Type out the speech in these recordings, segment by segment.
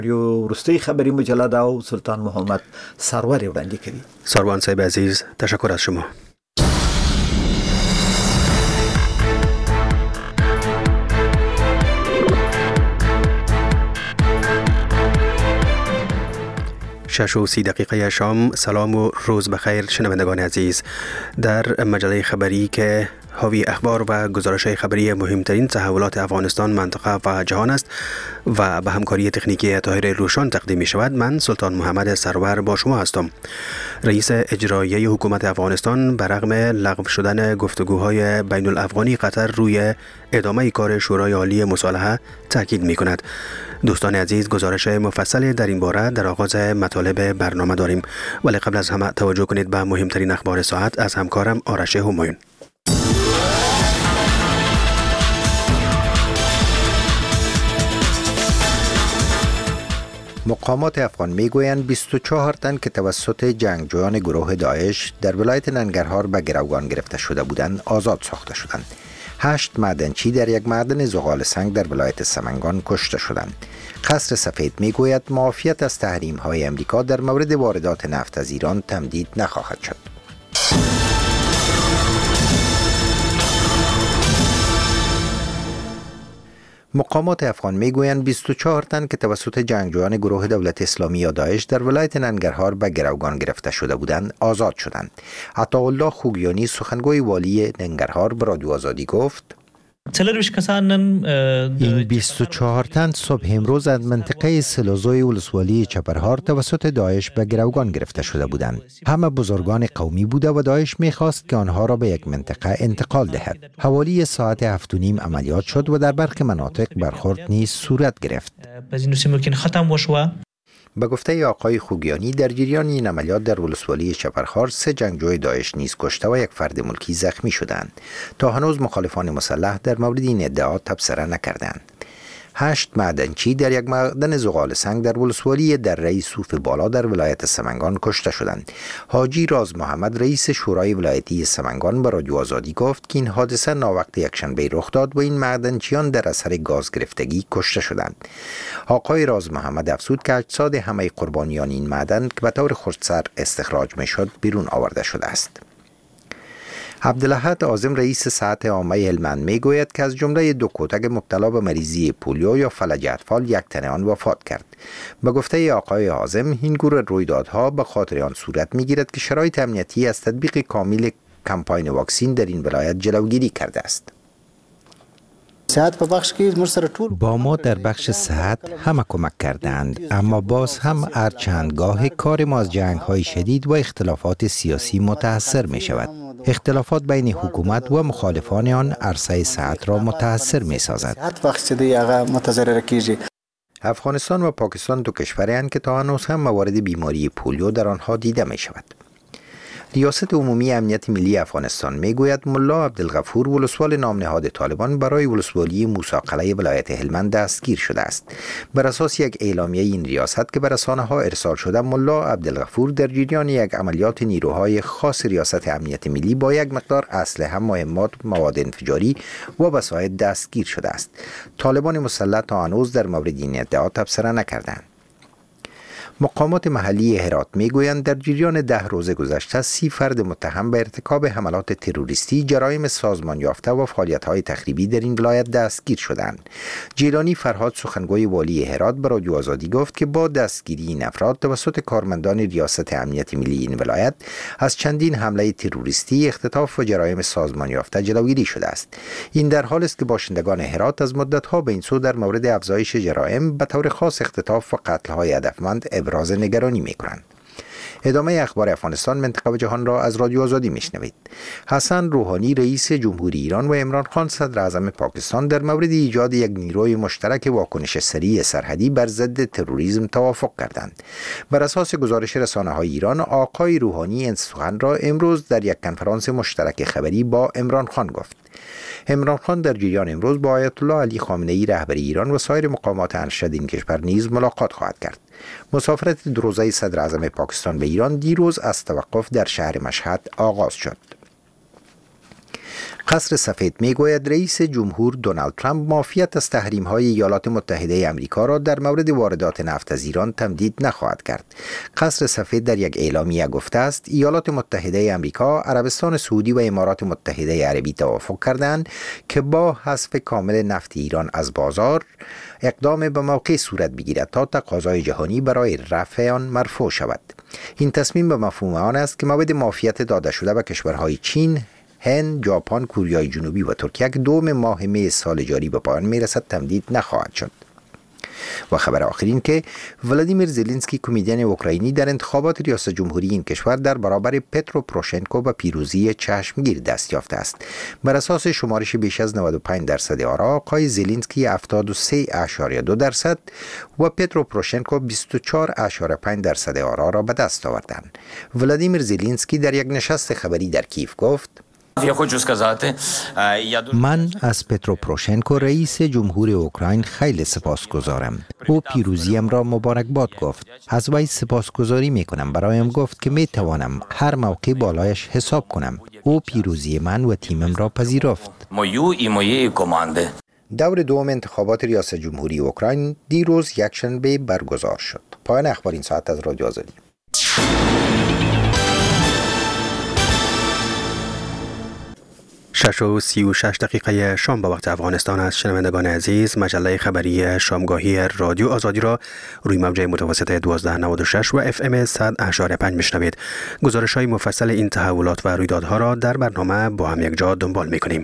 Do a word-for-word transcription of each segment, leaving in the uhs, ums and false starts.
یو ورستي خبری مجله او سلطان محمد سرور وړاندې کوي. سروان صاحب عزیز، تشکر از شما. شش و سی دقیقه شام. سلام و روز بخیر شنوندگان عزیز. در مجله خبری که حاوی اخبار و گزارش خبری مهمترین تحولات افغانستان، منطقه و جهان است و به همکاری تکنیکی طاهر روشان تقدیم می شود، من سلطان محمد سرور با شما هستم. رئیس اجرایی حکومت افغانستان برغم لغو شدن گفتگوهای بین الافغانی قطر روی ادامه کار شورای عالی مصالحه تاکید می کند. دوستان عزیز، گزارش مفصل در این باره در آغاز مطالب برنامه داریم، ولی قبل از همه توجه کنید به مهمترین اخبار ساعت از همکارم آرش همایون. مقامات افغان میگویند بیست و چهار تن که توسط جنگجویان گروه داعش در ولایت ننگرهار به گروگان گرفته شده بودند آزاد ساخته شدند. هشت معدنچی در یک معدن زغال سنگ در ولایت سمنگان کشته شدند. قصر سفید میگوید معافیت از تحریم های امریکا در مورد واردات نفت از ایران تمدید نخواهد شد. مقامات افغان میگویند بیست و چهار تن که توسط جنگجویان گروه دولت اسلامی یا داعش در ولایت ننگرهار به گروگان گرفته شده بودند آزاد شدند. عطاالله خوگیانی سخنگوی والی ننگرهار به رادیو آزادی گفت: این بیست و چهار تن صبح امروز از منطقه سلوزوی ولسوالی چپرهار توسط داعش به گروگان گرفته شده بودند. همه بزرگان قومی بوده و داعش می‌خواست که آنها را به یک منطقه انتقال دهد. حوالی ساعت هفت و نیم عملیات شد و در برخی مناطق برخورد نیز صورت گرفت. به گفته آقای خوگیانی، در جریان این عملیات در ولسوالی چپرهار سه جنگجوی داعش نیز کشته و یک فرد ملکی زخمی شدند. تا هنوز مخالفان مسلح در مورد این ادعا تبصره نکردند. هشت معدنچی در یک معدن زغال سنگ در ولسوالی دره صوف بالا در ولایت سمنگان کشته شدند. حاجی راز محمد، رئیس شورای ولایتی سمنگان، به رادیو آزادی گفت که این حادثه ناوقت یکشنبه رخ داد و این معدنچیان در اثر گاز گرفتگی کشته شدند. آقای راز محمد افزود که اجساد همه قربانیان این معدن که به طور خودسر استخراج میشد بیرون آورده شده است. عبدالاحد عاظم، رئیس سطح عامه هلمند میگوید که از جمله دو کودک مبتلا به مریضی پولیو یا فلج اطفال یک تن آن وفات کرد. به گفته آقای عاظم، این گروه رویدادها به خاطر آن صورت میگیرد که شرایط امنیتی از تطبیق کامل کمپاین واکسین در این ولایت جلوگیری کرده است. با ما در بخش صحت همه کمک کردند، اما باز هم هر چند گاه کار ما از جنگ های شدید و اختلافات سیاسی متاثر می شود. اختلافات بین حکومت و مخالفان آن عرصه صحت را متاثر می سازد. افغانستان و پاکستان دو کشورند که تا هنوز هم موارد بیماری پولیو در آنها دیده می شود. ریاست عمومی امنیت ملی افغانستان میگوید ملا عبدالغفور، ولسوال نام نهاد طالبان، برای ولسوالی موسی قلعه ولایت هلمند دستگیر شده است. بر اساس یک اعلامیه این ریاست که به رسانه‌ها ارسال شده، ملا عبدالغفور در جریان یک عملیات نیروهای خاص ریاست امنیت ملی با یک مقدار اسلحه، مهمات، مواد انفجاری و وسایل دستگیر شده است. طالبان مسلح تا هنوز در مورد این ادعا تبصره نکردند. مقامات محلی هرات میگویند در جریان ده روز گذشته سی فرد متهم به ارتکاب حملات تروریستی، جرایم سازمان یافته و فعالیت‌های تخریبی در این ولایت دستگیر شدند. جیلانی فرهاد، سخنگوی والی هرات، به رادیو آزادی گفت که با دستگیری این افراد توسط کارمندان ریاست امنیت ملی این ولایت از چندین حمله تروریستی، اختطاف و جرایم سازمان یافته جلوگیری شده است. این در حالی است که باشندگان هرات از مدت‌ها به این سو در مورد افزایش جرایم، به طور خاص اختطاف و قتل‌های هدفمند، ابراز نگرانی می‌کنند. ادامه اخبار افغانستان، منطقه و جهان را از رادیو آزادی میشنوید. حسن روحانی، رئیس جمهوری ایران، و عمران خان، صدر اعظم پاکستان، در مورد ایجاد یک نیروی مشترک واکنش سریع سرحدی بر ضد تروریسم توافق کردند. بر اساس گزارش رسانه‌های ایران، آقای روحانی این سخن را امروز در یک کنفرانس مشترک خبری با عمران خان گفت. عمران خان در جریان امروز با آیت الله علی خامنه‌ای رهبر ایران و سایر مقامات ارشد این کشور نیز ملاقات خواهد کرد. مسافرت دو روزه صدر اعظم پاکستان به ایران دیروز از توقف در شهر مشهد آغاز شد. قصر سفید میگوید رئیس جمهور دونالد ترامپ معافیت از تحریم‌های ایالات متحده آمریکا را در مورد واردات نفت از ایران تمدید نخواهد کرد. قصر سفید در یک اعلامیه گفته است ایالات متحده آمریکا، عربستان سعودی و امارات متحده عربی توافق کردند که با حذف کامل نفت ایران از بازار اقدام به موقع صورت بگیرد تا تقاضای جهانی برای رفع آن مرفوع شود. این تصمیم به مفهوم آن است که مورد معافیت داده شده به کشورهای چین، هند، ژاپن، کره جنوبی و ترکیه که دوم ماه می سال جاری به پایان میرسد تمدید نخواهد شد. و خبر آخرین که ولادیمیر زلنسکی کمدین اوکراینی در انتخابات ریاست جمهوری این کشور در برابر پترو پروشنکو به پیروزی چشمگیر دست یافته است. بر اساس شمارش بیش از نود و پنج درصد آرا، آقای زلنسکی هفتاد و سه اشاریه دو درصد و پترو پروشنکو بیست و چهار اشاریه پنج درصد آرا را به دست آوردند. ولادیمیر زلنسکی در یک نشست خبری در کیف گفت: من از پترو پروشنکو رئیس جمهور اوکراین خیلی سپاسگزارم. او پیروزیم را مبارکباد گفت. از وی سپاسگزاری می کنم. برایم گفت که می توانم هر موقع بالایش حساب کنم. او پیروزی من و تیمم را پذیرفت. دور دوم انتخابات ریاست جمهوری اوکراین دیروز یکشنبه برگزار شد. پایان اخبار این ساعت از رادیو آزادی. شش و سی و شش دقیقه شام به وقت افغانستان است. شنوندگان عزیز، مجله خبری شامگاهی رادیو آزادی را روی موج متوسط دوازده نود و شش و اف ام صد اشاره پنج میشنوید. گزارش های مفصل این تحولات و رویدادها را در برنامه با هم یک جا دنبال میکنیم.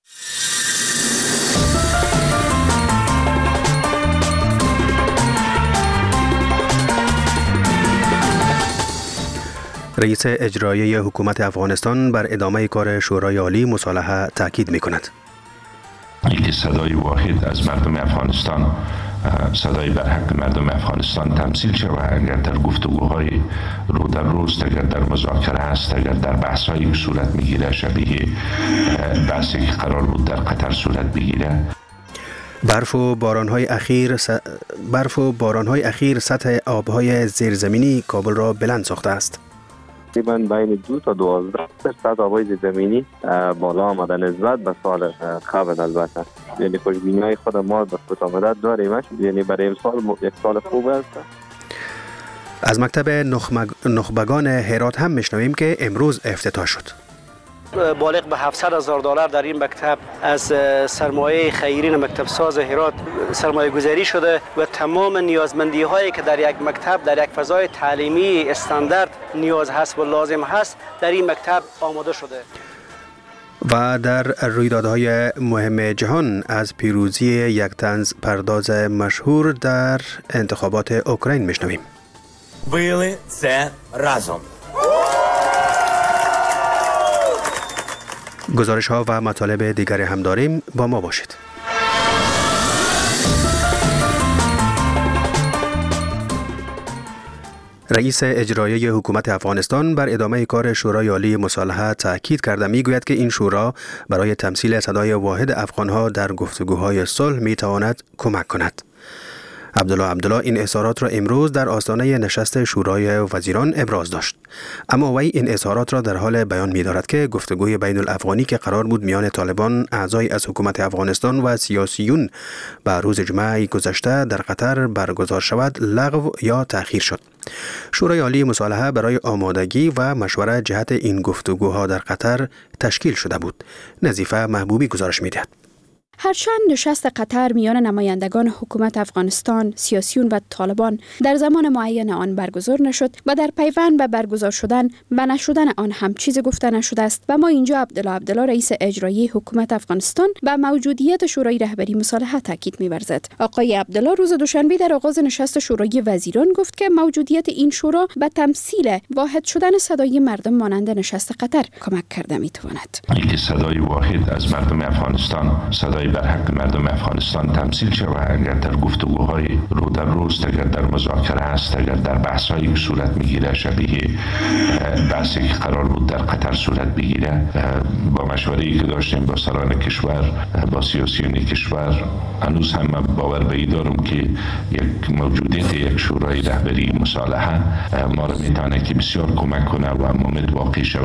رئیس اجرایی حکومت افغانستان بر ادامه کار شورای عالی مصالحه تاکید می‌کند. اینکه صدای واحد از مردم افغانستان، صدای بر حق مردم افغانستان تمثیل شود. اگر در گفتگوهای رو در روز، اگر در مذاکره است، اگر در بحث‌هایی صورت می‌گیره شبیه بحثی که قرار بود در قطر صورت بگیره. برف و باران‌های اخیر س... برف و باران‌های اخیر سطح آب‌های زیرزمینی کابل را بلند ساخته است. تقریبا بین دو تا دوازده درصد آبای زیرزمینی بالا آمده نسبت به سال قبل. البته یعنی خوشبینی‌های خود ما به کوتاه مدت داریم، یعنی برای امسال یک سال خوب است. از مکتب نخمگ... نخبگان هرات هم میشنویم که امروز افتتاح شد. بالغ به هفتصد هزار دلار در این مکتب از سرمایه خیرین مکتب ساز هرات سرمایه گذاری شده و تمام نیازمندی هایی که در یک مکتب، در یک فضای تعلیمی استاندارد نیاز هست و لازم هست در این مکتب آماده شده. و در رویدادهای مهم جهان از پیروزی یک طنز پرداز مشهور در انتخابات اوکراین میشنویم. Били це разом. گزارش ها و مطالب دیگری هم داریم، با ما باشید. رئیس اجرایی حکومت افغانستان بر ادامه کار شورای عالی مصالحه تاکید کرده. میگوید که این شورا برای تمثیل صدای واحد افغانها در گفتگوهای صلح میتواند کمک کند. عبدالله عبدالله این اظهارات را امروز در آستانه نشست شورای وزیران ابراز داشت. اما وی این اظهارات را در حال بیان می‌دارد که گفتگوی بین الافغانی که قرار بود میان طالبان، اعضای از حکومت افغانستان و سیاسیون به روز جمعه گذشته در قطر برگزار شود لغو یا تأخیر شد. شورای عالی مصالحه برای آمادگی و مشورت جهت این گفتگوها در قطر تشکیل شده بود. نظیفه محبوبی گزارش می‌دهد. هرچند نشست قطر میان نمایندگان حکومت افغانستان، سیاسیون و طالبان در زمان معین آن برگزار نشد و در پیوند به برگزار شدن و نشدن آن هم چیزی گفته نشده است و ما اینجا عبدالله عبدالله رئیس اجرایی حکومت افغانستان به موجودیت شورای رهبری مصالحه تاکید می‌ورزد. آقای عبدالله روز دوشنبه در آغاز نشست شورای وزیران گفت که موجودیت این شورا به تمثیل واحد شدن صدای مردم مانند نشست قطر کمک کرده می‌تواند. اینکه صدای واحد از مردم افغانستان، صدای بر حق مردم افغانستان تمثیل شود. اگر در گفتگوهای رو در روز، اگر در مذاکره است، اگر در بحث‌هایی که صورت می‌گیره شبیه بحثی که قرار بود در قطر صورت بگیره، با مشوره‌ای که داشتیم با سران کشور، با سیاسیون کشور، هنوز هم باور به این دارم که یک موجودیت یک شورای رهبری مصالحه ما را میتونه که بسیار کمک کنه و امید واقع شود.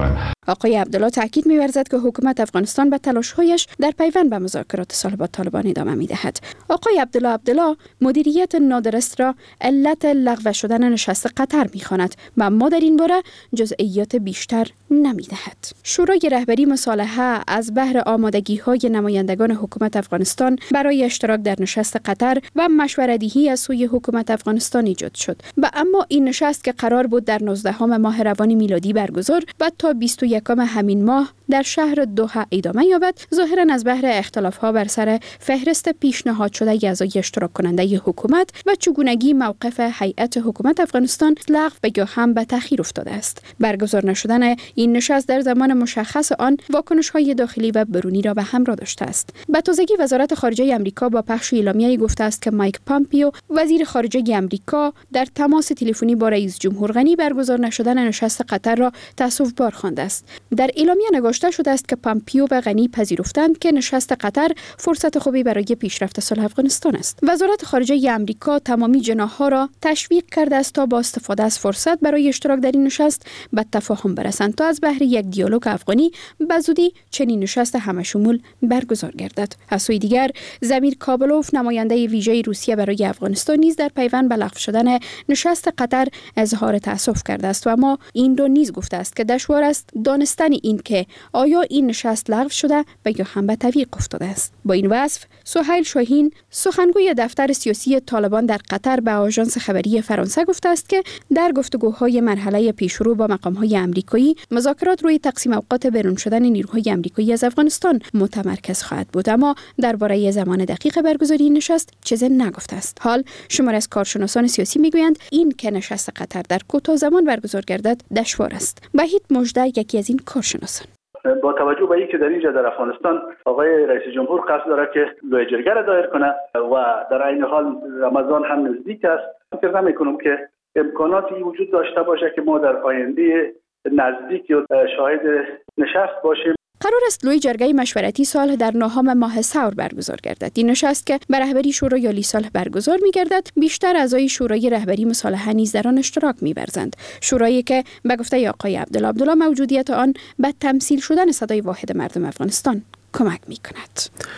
آقای عبدالله تاکید می‌ورزد که حکومت افغانستان به تلاش‌هایش در پیوند به مذاکرات صلح با طالبان ادامه می‌دهد. آقای عبدالله عبدالله مدیریت نادرست را علت لغو شدن نشست قطر می‌خواند و اما در این باره جزئیات بیشتر نمی‌دهد. شورای رهبری مصالحه از بهر آمادگی‌های نمایندگان حکومت افغانستان برای اشتراک در نشست قطر و مشوره‌دهی از سوی حکومت افغانستان ایجاد شد و اما این نشست که قرار بود در نوزدهم ماه روان میلادی برگزار و تا بیست و یکم همین ماه در شهر دوحه ادامه یابد، ظاهراً از بهر اختلاف‌ها بر سر فهرست پیشنهاد شده اعضای اشتراک کننده حکومت و چگونگی موقف هیئت حکومت افغانستان لغو و یا هم به تأخیر افتاده است. برگزار نشدن این نشست در زمان مشخص آن واکنش‌های داخلی و برونی را به همراه داشته است. به تازگی وزارت خارجه آمریکا با پخش اعلامیه‌ای گفته است که مایک پامپیو وزیر خارجه آمریکا در تماس تلفنی با رئیس جمهور غنی برگزار نشدن نشست قطر را تأسف‌بار خوانده است. در اعلامیه نگاشته شده است که پامپیو و غنی پذیرفتند که نشست قطر فرصت خوبی برای پیشرفت صلح افغانستان است. وزارت خارجه آمریکا تمامی جناح‌ها را تشویق کرده است تا با استفاده از فرصت برای اشتراک در این نشست به تفاهم برسند تا از بهر یک دیالوگ افغانی به زودی چنین نشست همه‌شمول برگزار گردد. از سوی دیگر زمیر کابلوف نماینده ویژه روسیه برای افغانستان نیز در پیوند به لغو شدن نشست قطر اظهار تأسف کرده است و اما این را نیز گفته است که دشوار است دانستن این که آیا این نشست لغو شده و یا هم به تعویق افتاده است. با این وصف سهیل شاهین سخنگوی دفتر سیاسی طالبان در قطر به آژانس خبری فرانسه گفته است که در گفتگوهای مرحله پیشرو با مقام‌های آمریکایی مذاکرات روی تقسیم اوقات بیرون شدن نیروهای آمریکایی از افغانستان متمرکز خواهد بود، اما درباره زمان دقیق برگزاری این نشست چیزی نگفته است. حال شمار از کارشناسان سیاسی میگویند این که نشست قطر در کوتاه زمان برگزار گردد دشوار است. وحید مژده یکی از این کارشناسان: با توجه به اینکه در اینجا در افغانستان آقای رئیس جمهور قصد داره که لوی جرگه را دایر کنه و در عین حال رمضان هم نزدیک است، فکر نمی‌کنم که امکاناتی وجود داشته باشه که ما در آینده نزدیک شاهد نشست باشیم. قرار است لوی جرگه مشورتی صلح در نهم ماه ثور برگزار گردد. این نشست که به رهبری شورای عالی صلح برگزار می‌گردد، بیشتر اعضای شورای رهبری مصالحه نیز در آن اشتراک می‌ورزند. شورایی که به گفته آقای عبدالله عبدالله موجودیت آن به تمثیل شدن صدای واحد مردم افغانستان کمک می‌کند.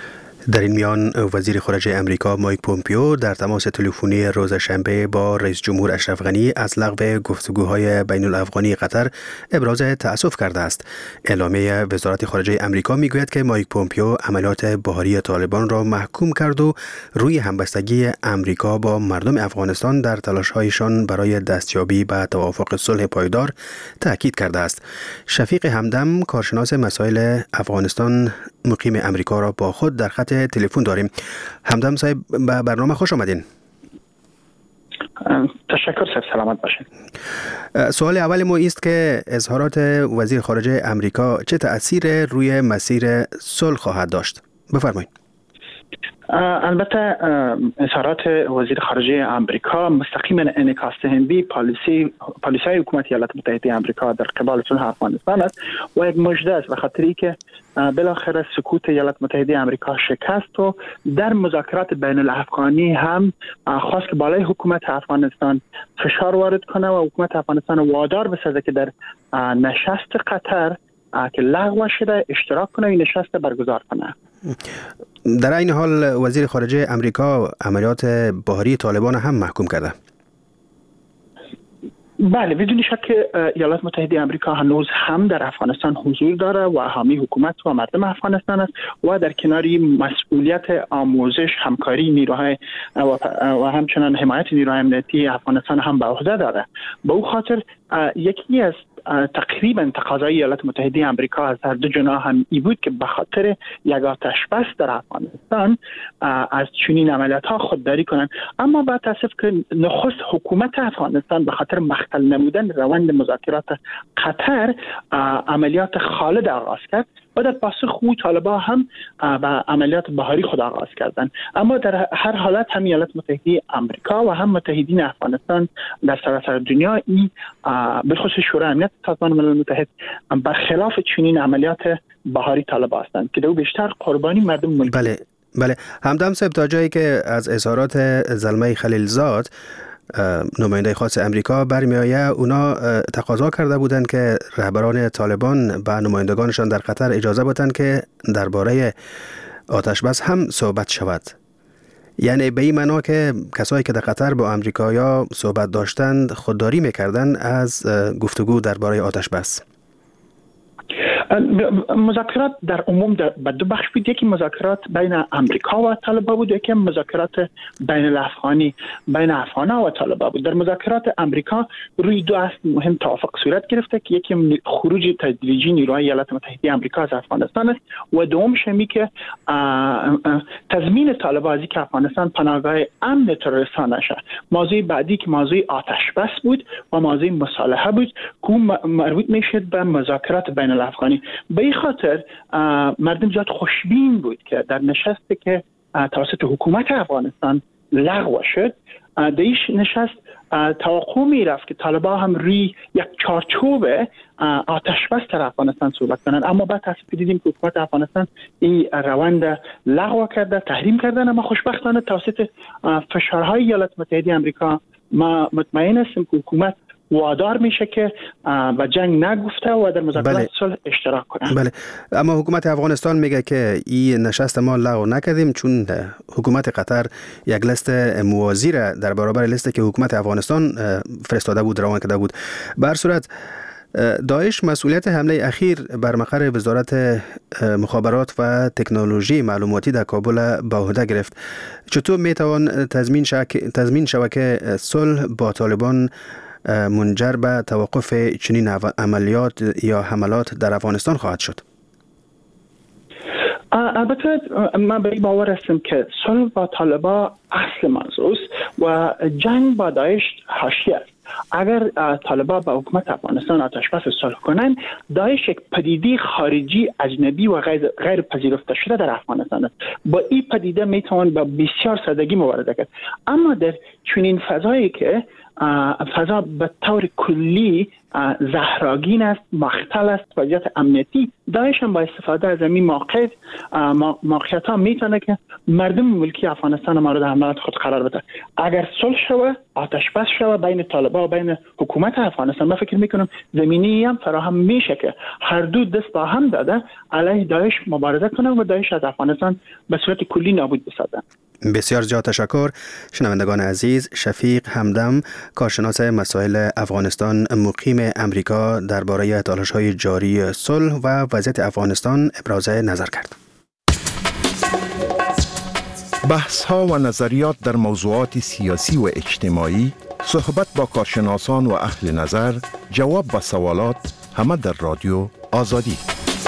در این میان وزیر خارجه امریکا مایک پومپیو در تماس تلفنی روز شنبه با رئیس جمهور اشرف غنی از لغو گفتگوهای بین الافغانی قطر ابراز تأسف کرده است. اعلامیه وزارت خارجه امریکا میگوید که مایک پومپیو عملیات بهاری طالبان را محکوم کرد و روی همبستگی امریکا با مردم افغانستان در تلاش‌هایشان برای دستیابی به توافق صلح پایدار تاکید کرده است. شفیق همدم کارشناس مسائل افغانستان مقیم امریکا را با خود در خط تلفن داریم. همدم صاحب به برنامه خوش آمدین. تشکر صاحب، سلامت باشین. سوال اول ما است که اظهارات وزیر خارجه امریکا چه تأثیر روی مسیر صلح خواهد داشت؟ بفرمایید. البته اظهارات وزیر خارجه آمریکا مستقیما انعکاس دهنده پالیسی پالیسی حکومت ایالات متحده آمریکا در قبال صلح افغانستان است و یک مژده است، به خاطری که بالاخره سکوت ایالات متحده آمریکا شکست و در مذاکرات بین الافغانی هم خواست که بالای حکومت افغانستان فشار وارد کنه و حکومت افغانستان وادار بسازه که در نشست قطر که لغو شده اشتراک کنه و این نشست برگزار کنه. در این حال وزیر خارجه امریکا عملیات بهاری طالبان هم محکوم کرده. بله، بدون شک ایالات متحده آمریکا هنوز هم در افغانستان حضور داره و حامی حکومت و مردم افغانستان است و در کناری مسئولیت آموزش، همکاری نیروهای و همچنان حمایت نیروهای امنیتی افغانستان هم به عهده داره. به او خاطر یکی از تقریبا تقاضای ایالات متحده آمریکا از هر دو جناح هم ای بود که به خاطر یک آتش بس در افغانستان از چنین عملیات ها خودداری کنند. اما با تاسف که نخست حکومت افغانستان به خاطر مختل نمودن روند مذاکرات قطر عملیات خالد آغاز کرد و در پاسخ او طالبان هم به عملیات بهاری خود آغاز کردند. اما در هر حالت هم ایالات متحده آمریکا و هم متحدین افغانستان در سراسر دنیا این بالخصوص شورای امنیت سازمان ملل متحد برخلاف چنین عملیات بهاری طالبان هستند که دو بیشتر قربانی مردم ملک. بله بله همدم صاحب، تا جایی که از اظهارات زلمه خلیلزاد نماینده خاص امریکا برمیآید، اونا تقاضا کرده بودند که رهبران طالبان و نمایندگانشان در قطر اجازه بدن که درباره آتش بس هم صحبت شود. یعنی به این معنا که کسایی که در قطر با امریکایا صحبت داشتند خودداری میکردند از گفتگو درباره آتش بس. مذاکرات در عموم در دو بخش بود. یکی مذاکرات بین امریکا و طالبان بود، یکی مذاکرات بین الافغانی بین افغان‌ها و طالبان بود. در مذاکرات امریکا روی دو اصل مهم توافق صورت گرفته که یکی خروج تدریجی نیروهای ایالات متحده آمریکا از افغانستان است و دوم شمی که تضمین طالبان از که افغانستان پناهگاه امن تروریستان نشه. موضوع بعدی که موضوع آتش بس بود و موضوع مصالحه بود که مربوط میشد به مذاکرات بین الافغانی. به این خاطر مردم زیاد خوشبین بود که در نشستی که توسط حکومت افغانستان لغو شد، در این نشست توقع می رفت که طالبان هم روی یک چارچوب آتش بس در افغانستان صحبت کنند، اما بعد تصفیه دیدیم که حکومت افغانستان این روند لغو کرده، تحریم کردن. اما خوشبختانه توسط فشارهای ایالات متحده آمریکا ما مطمئن هستیم که حکومت وادار میشه که به جنگ نگفته و در مذاکرات بله. صلح اشتراک کنه. بله، اما حکومت افغانستان میگه که این نشست ما لغو نکردیم چون حکومت قطر یک لیست موازی را در برابر لیستی که حکومت افغانستان فرستاده بود روان کرده بود. به هر صورت داعش مسئولیت حمله اخیر بر مقر وزارت مخابرات و تکنولوژی معلوماتی در کابل به عهده گرفت. چطور میتوان تضمین شود تضمین شود که صلح با طالبان منجر به توقف چنین عملیات یا حملات در افغانستان خواهد شد؟ البته من به این باور هستم که صلح با طالبان اصل موضوع است و جنگ با داعش حاشیه است. اگر طالبان با حکومت افغانستان آتش بس صلح کنند، داعش یک پدیده خارجی اجنبی و غیر غیر پذیرفته شده در افغانستان است. با این پدیده میتوان با بسیار سادگی مبارزه کرد. اما در چنین فضایی که فضا به طور کلی زهراگین است، مختل است، وضعیت امنیتی، داعش هم با استفاده از این موقعیت موقعیت ها میتونه که مردم ملکی افغانستان مورد حملات خود قرار بده. اگر صلح شوه، آتش بس شوه بین طالبان و بین حکومت افغانستان، من فکر میکنم زمینی هم فراهم میشه که هر دو دست با هم داده علیه داعش مبارزه کنن و داعش از افغانستان به صورت کلی نابود بسازن. بسیار زیاد تشکر. شنوندگان عزیز، شفیق همدم، کارشناس مسائل افغانستان مقیم امریکا، درباره تلاش‌های جاری صلح و وضعیت افغانستان ابراز نظر کرد. بحث‌ها و نظریات در موضوعات سیاسی و اجتماعی، صحبت با کارشناسان و اهل نظر، جواب به سوالات، همه در رادیو آزادی.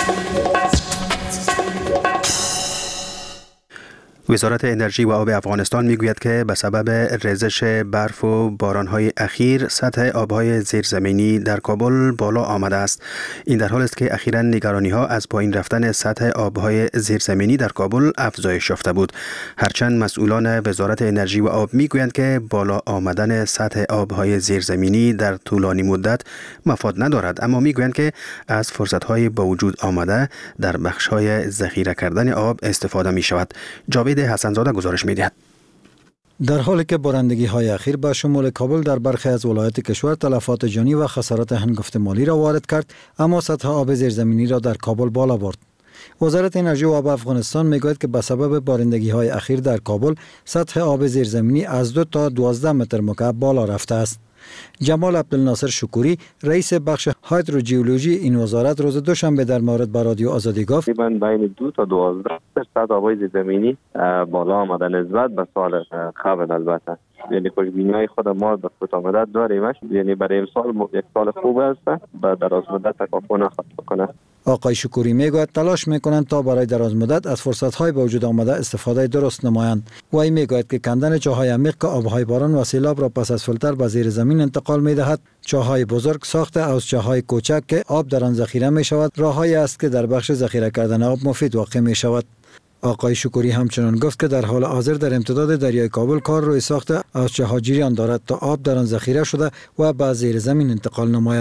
وزارت انرژی و آب افغانستان میگوید که به سبب ریزش برف و بارانهای اخیر سطح آبهای زیرزمینی در کابل بالا آمده است. این در حال است که اخیراً نگرانی‌ها از پایین رفتن سطح آبهای زیرزمینی در کابل افزایش یافته بود. هرچند مسئولان وزارت انرژی و آب میگویند که بالا آمدن سطح آبهای زیرزمینی در طولانی مدت مفاد ندارد، اما میگویند که از فرصت‌های با وجود آمده در بخش‌های ذخیره کردن آب استفاده می‌شود. جاوید حسنزاده گزارش می‌دهد. در حالی که بارندگی های اخیر با شمول کابل در برخی از ولایات کشور تلفات جانی و خسارات هنگفت مالی را وارد کرد، اما سطح آب زیرزمینی را در کابل بالا برد. وزارت انرژی و آب افغانستان میگوید که به سبب بارندگی های اخیر در کابل سطح آب زیرزمینی از دو تا دوازده متر مکعب بالا رفته است. جمال عبدالناصر شکوری، رئیس بخش هایدروژئولوژی این وزارت، روز دوشنبه در مورد با رادیو آزادی گفت تقریبا بین دو تا دوازده درصد آبای زیرزمینی بالا آمده نسبت به سال قبل. البته یعنی خوشبینی‌های خود ما به فوت آمدت داریم، یعنی برای امسال یک سال خوب است و دراز مدت تکافؤ نخواهد بکنه. آقای شکوری میگوید تلاش میکنند تا برای دراز مدت از فرصت‌های به وجود آمده استفاده درست نمایند. و این میگوید که کندن چاه‌های عمیق که آب‌های باران و سیلاب را پس از فیلتر به زیر زمین انتقال می‌دهد، چاه‌های بزرگ، ساخت حوضچه‌های کوچک که آب در آن ذخیره می‌شود، راه‌هایی است که در بخش ذخیره کردن آب مفید واقع می‌شود. آقای شکوری همچنان گفت که در حال حاضر در امتداد دریای کابل کار روی ساخت حوضچه‌ها جریان دارد تا آب در آن ذخیره شده و به زیر زمین انتقال نماید.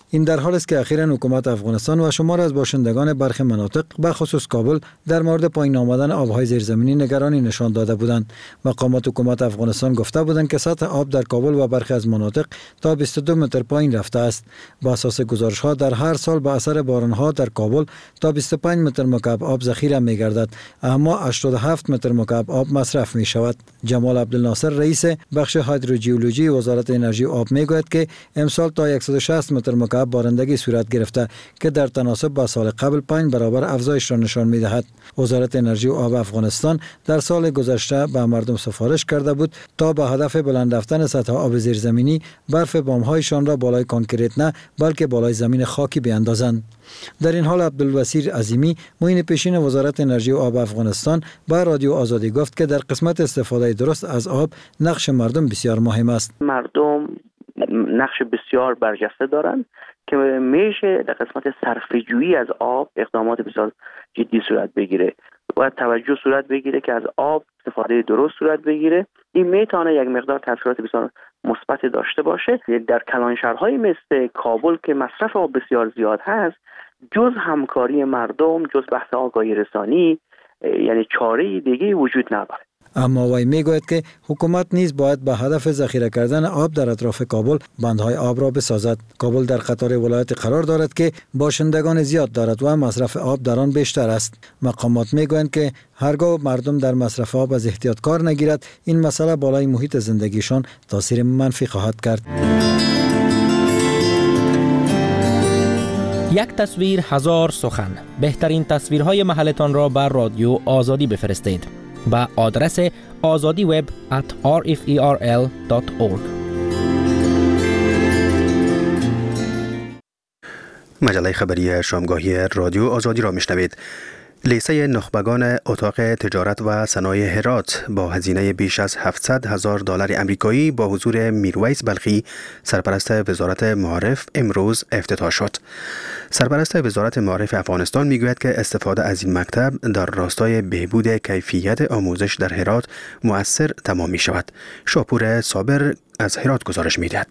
این در حالی است که اخیراً حکومت افغانستان و شمار از باشندگان برخی مناطق به خصوص کابل در مورد پایین آمدن آبهای زیرزمینی نگرانی نشان داده بودند. مقامات حکومت افغانستان گفته بودند که سطح آب در کابل و برخی از مناطق تا بیست و دو متر پایین رفته است. با اساس گزارش ها در هر سال به اثر باران ها در کابل تا بیست و پنج متر مکعب آب ذخیره می گردد، اما هشتاد و هفت متر مکعب آب مصرف می شود. جمال عبدالناصر رئیس بخش هیدروژئولوژی وزارت انرژی و آب می گوید که امسال تا صد و شصت متر مکعب بارندگی صورت گرفته که در تناسب با سال قبل پنج برابر افزایش را نشان می دهد. وزارت انرژی و آب افغانستان در سال گذشته به مردم سفارش کرده بود تا به هدف بلند رفتن سطح آب زیرزمینی برف بام‌هایشان را بالای کانکریت نه بلکه بالای زمین خاکی بیاندازند. در این حال عبدالوسیر عظیمی معین پیشین وزارت انرژی و آب افغانستان با رادیو آزادی گفت که در قسمت استفاده درست از آب نقش مردم بسیار مهم است. مردم نقش بسیار برجسته دارند که میشه در قسمت صرفه‌جویی از آب اقدامات بسیار جدی صورت بگیره. باید توجه صورت بگیره که از آب استفاده درست صورت بگیره. این میتونه یک مقدار تاثیرات بسیار مثبت داشته باشه. در کلانشهرهای مثل کابل که مصرف آب بسیار زیاد هست، جز همکاری مردم، جز بحث آگاهی رسانی، یعنی چاره دیگه وجود نداره. اما وی میگوید که حکومت نیز باید به هدف ذخیره کردن آب در اطراف کابل بندهای آب را بسازد. کابل در قطار ولایت قرار دارد که باشندگان زیاد دارد و مصرف آب در آن بیشتر است. مقامات میگویند که هرگاه مردم در مصرف آب از احتیاط کار نگیرد، این مسئله بالای محیط زندگیشان تاثیر منفی خواهد کرد. یک تصویر هزار سخن. بهترین تصویرهای محلتان را بر رادیو آزادی بفرستید با آدرس آزادی وب ات آر اف ای آر ال دات اورگ. مجله خبری شامگاهی رادیو آزادی را میشنوید. لیسه نخبگان اتاق تجارت و صنایع هرات با هزینه بیش از هفتصد هزار دلار آمریکایی با حضور میرویس بلخی سرپرست وزارت معارف امروز افتتاح شد. سرپرست وزارت معارف افغانستان میگوید که استفاده از این مکتب در راستای بهبود کیفیت آموزش در هرات مؤثر تمام می شود. شاپور صابر از هرات گزارش میدهد.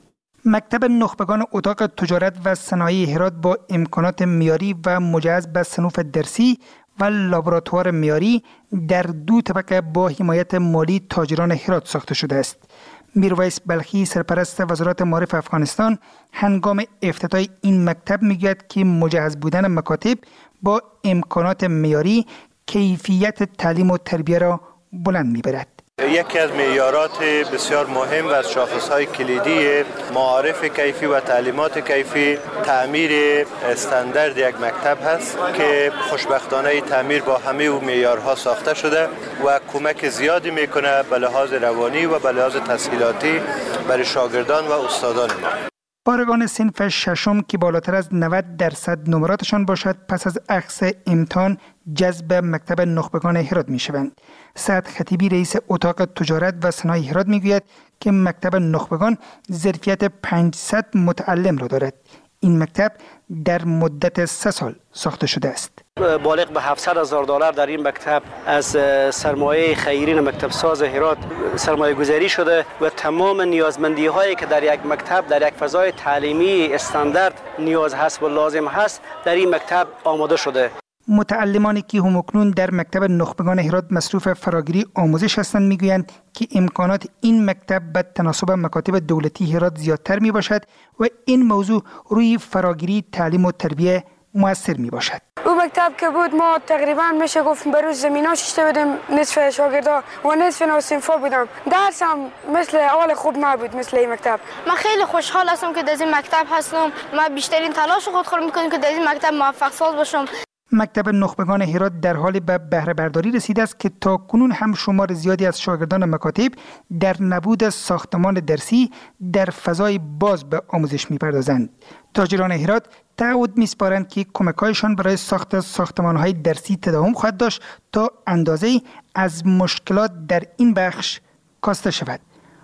مکتب نخبگان اتاق تجارت و صنایع هرات با امکانات معیاری و مجهز به صنوف درسی و لابراتوار معیاری در دو طبقه با حمایت مالی تاجران هرات ساخته شده است. میرویس بلخی سرپرست وزارت معارف افغانستان هنگام افتتاح این مکتب میگوید که مجهز بودن مکاتب با امکانات معیاری کیفیت تعلیم و تربیه را بلند میبرد. یکی از معیارات بسیار مهم و از شاخصهای کلیدی معارف کیفی و تعلیمات کیفی تعمیر استاندارد یک مکتب هست که خوشبختانه تعمیر با همه او معیارها ساخته شده و کمک زیادی میکنه به لحاظ روانی و به لحاظ تسهیلاتی برای شاگردان و استادان ما. فارغان صنف ششم که بالاتر از نود درصد نمراتشان باشد پس از اخذ امتحان جذب مکتب نخبگان هرات می شوند. سعد خطیبی رئیس اتاق تجارت و صنایع هرات می گوید که مکتب نخبگان ظرفیت پانصد متعلم را دارد. این مکتب در مدت سه سال ساخته شده است. بالغ به هفتصد هزار دلار در این مکتب از سرمایه خیرین مکتب ساز هرات سرمایه گذاری شده و تمام نیازمندی هایی که در یک مکتب در یک فضای تعلیمی استاندارد نیاز هست و لازم هست در این مکتب آماده شده. متعلمانی که همکنون در مکتب نخبگان هرات مصروف فراگیری آموزش هستند میگویند که امکانات این مکتب به تناسب مکاتب دولتی هرات زیادتر می باشد و این موضوع روی فراگیری تعلیم و تربیه مؤثر می باشد. او مکتب که بود ما تقریبا میشه گفت بر روز زمینا شیشته بودیم، نصف شاگردا و نصف نوصنفا بودم. درسم مثل اول خوب نبود مثل این مکتب. من خیلی خوشحال هستم که در این مکتب هستم. من بیشترین تلاش خود خود میکنم که در این مکتب موفق ساز باشم. مکتب نخبگان هرات در حال به بهره برداری رسیده است که تا کنون هم شمار زیادی از شاگردان مکاتب در نبود ساختمان درسی در فضای باز به آموزش می‌پردازند. تاجران هرات تعهد می‌سپارند که کمک‌هایشان برای ساخت ساختمان‌های درسی تداوم خواهد داشت تا اندازه‌ای از مشکلات در این بخش کاسته شود.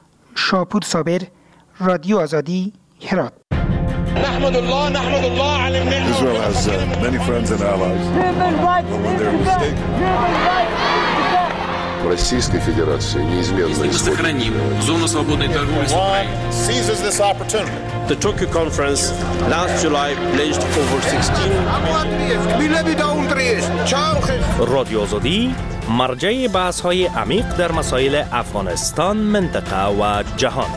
شاپور صابر، رادیو آزادی، هرات. نحمد الله نحمد الله على النعمة. Israel has uh, many friends and allies. But when they're mistaken. Российской Федерации неизменно сохраним зону свободной торговли с Украиной. Seizes this opportunity The Tokyo conference last July pledged over sixteen رادیو آزادی مرجع بحث های عمیق در مسائل افغانستان، منطقه و جهان.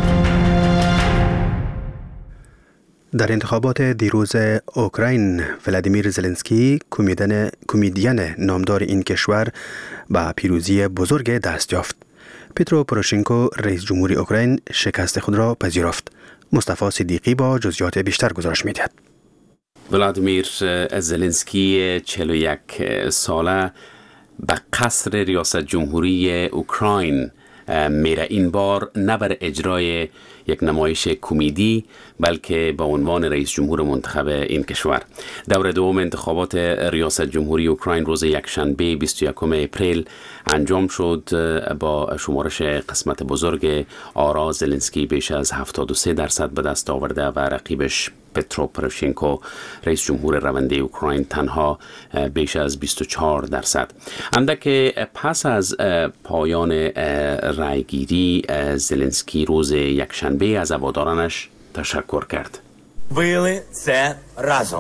در انتخابات دیروز اوکراین، ولادیمیر زلنسکی، کمیدن کمیدین نامدار این کشور، به پیروزی بزرگ دست یافت. پیترو پوروشنکو، رئیس جمهوری اوکراین، شکست خود را پذیرفت. مصطفی صدیقی با جزئیات بیشتر گزارش می‌دهد. ولادیمیر زلنسکی چهل و یک ساله به قصر ریاست جمهوری اوکراین میره. این بار نه بر اجرای یک نمایش کمدی بلکه به عنوان رئیس جمهور منتخب این کشور. دور دوم انتخابات ریاست جمهوری اوکراین روز یکشنبه بیست و یکم اپریل انجام شد. با شمارش قسمت بزرگ آرا زلنسکی بیش از هفتاد و سه درصد به دست آورده و رقیبش پیترو پوروشنکو رئیس جمهور رونده اوکراین تنها بیش از بیست و چهار درصد. اندک پس از پایان رأیگیری زلنسکی روز یکشنبه از هوادارانش تشکر کرد. Вили це разом.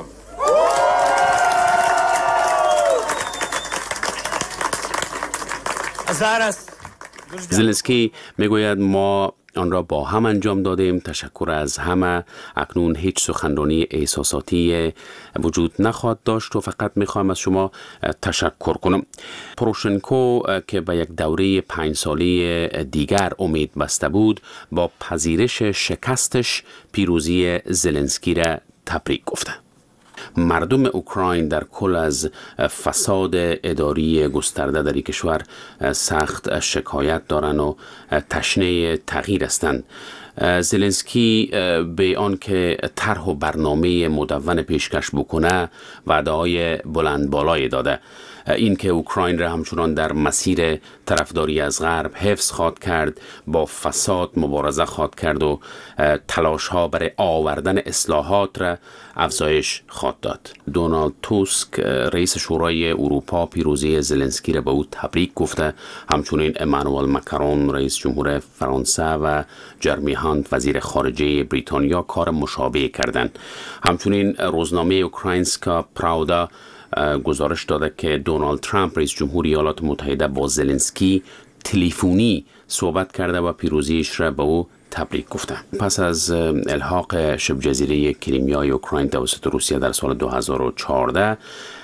Зараз زلنسکی میگوید ما آن را با هم انجام دادیم. تشکر از همه. اکنون هیچ سخنرانی احساساتی وجود نخواهد داشت و فقط میخواهم از شما تشکر کنم. پوروشنکو که به یک دوره پنج ساله دیگر امید بسته بود، با پذیرش شکستش پیروزی زلنسکی را تبریک گفته. مردم اوکراین در کل از فساد اداری گسترده در این کشور سخت شکایت دارند و تشنه تغییر هستند. زلنسکی به آن که طرح و برنامه مدون پیشکش بکنه وعده‌های بلند بالای داده. این که اوکراین را همچنان در مسیر طرفداری از غرب حفظ خواهد کرد، با فساد مبارزه خواهد کرد و تلاش ها برای آوردن اصلاحات را افزایش خواهد داد. دونالد توسک، رئیس شورای اروپا، پیروزی زلنسکی را به او تبریک گفته. همچنین امانوئل ماکرون، رئیس جمهور فرانسه، و جرمی هانت، وزیر خارجه بریتانیا، کار مشابه کردند. همچنین روزنامه اوکراینسکا پراودا گزارش داده که دونالد ترامپ، رئیس جمهوری ایالات متحده، با زلنسکی تلفنی صحبت کرده و پیروزیش را به او تبریک گفته. پس از الحاق شبه جزیره کریمیای اوکراین توسط روسیه در سال دو هزار و چهارده،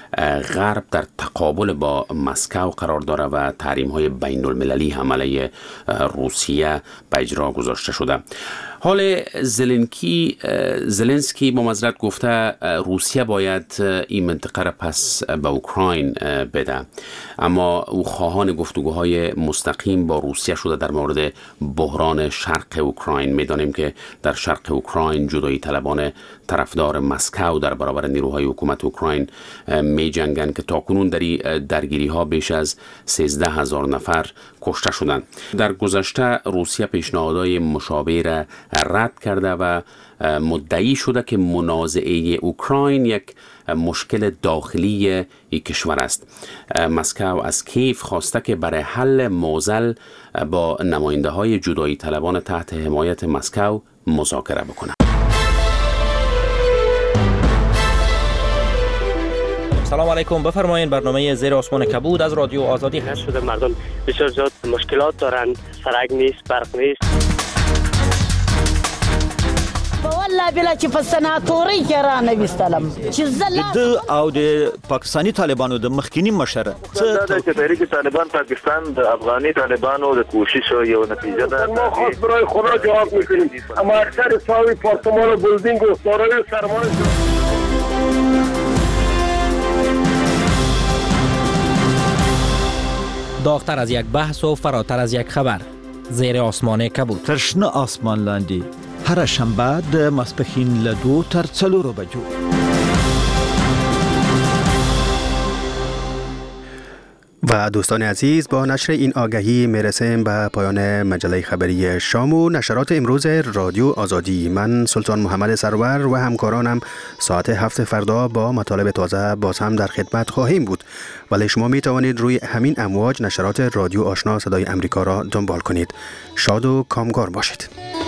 غرب در تقابل با مسکو قرار داره و تحریم‌های بین المللی هم علیه روسیه به اجرا گذاشته شده. حال زلنکی زلنسکی با معذرت گفته روسیه باید این منطقه را پس به اوکراین بده، اما او خواهان گفتگوهای مستقیم با روسیه شده در مورد بحران شرق اوکراین. میدانیم که در شرق اوکراین جدایی طلبان طرفدار مسکو در برابر نیروهای حکومت اوکراین می جنگن که تاکنون در درگیری ها بیش از سیزده هزار نفر کشته شدند. در گذشته روسیه پیشنهادهای مشابه را رد کرده و مدعی شده که منازعه اوکراین یک مشکل داخلی این کشور است. مسکو از کیف خواسته که برای حل معضل با نماینده های جدایی طلبان تحت حمایت مسکو مذاکره بکنه. سلام علیکم، بفرمایید. برنامه زیر آسمان کبود از رادیو آزادی هست. شده مردم بسیار زیاد مشکلات دارند، سرک نیست، برق نیست. والله بلا چې په سناتوري کې را نه وستلم چې زله د او د پاکستاني طالبانو د مخکینی مشر څه د تحریک طالبان پاکستان د افغاني طالبانو د کوشش یو نتیجه ده. ما خاص برای خدا جواب میکنیم، اما اکثر ساوی پارتمان و بلدینگ و دارای سرمایه داغتر از یک بحث و فراتر از یک خبر، زیر آسمان کبود. ترشنه آسمان لاندی هر شنبه د ماسپښین له دو تر څلورو بجو. و دوستان عزیز، با نشر این آگهی میرسیم به پایان مجله خبری شام و نشرات امروز رادیو آزادی. من سلطان محمد سرور و همکارانم ساعت هفت فردا با مطالب تازه باز هم در خدمت خواهیم بود، ولی شما می توانید روی همین امواج نشرات رادیو آشنا صدای امریکا را دنبال کنید. شاد و کامگار باشید.